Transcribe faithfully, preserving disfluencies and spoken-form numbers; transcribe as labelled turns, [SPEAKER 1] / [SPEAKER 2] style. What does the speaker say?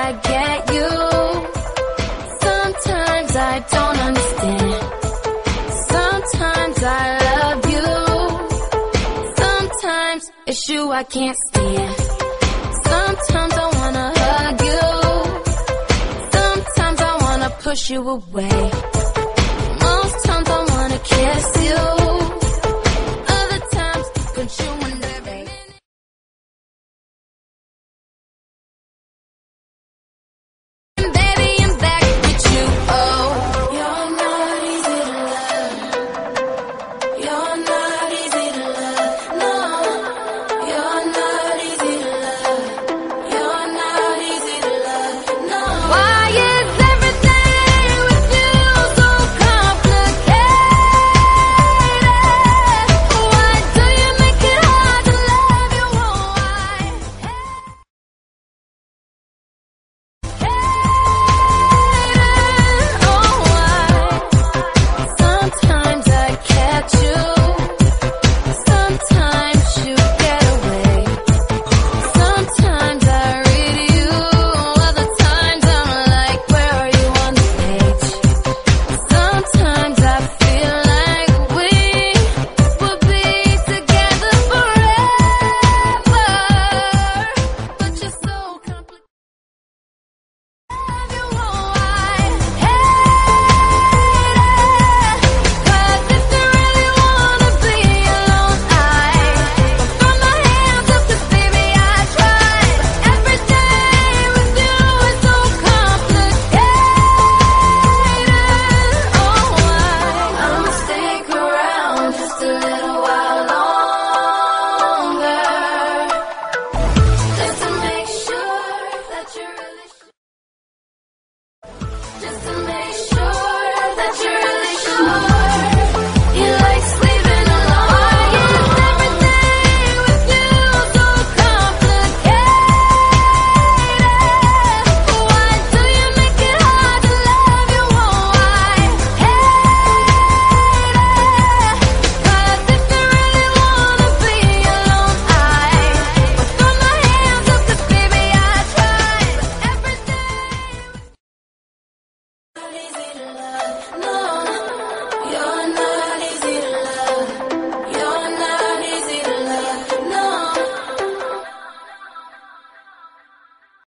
[SPEAKER 1] I get you. Sometimes I don't understand. Sometimes I love you. Sometimes it's you I can't stand. Sometimes I wanna hug you. Sometimes I wanna push you away. Most times I wanna kiss you.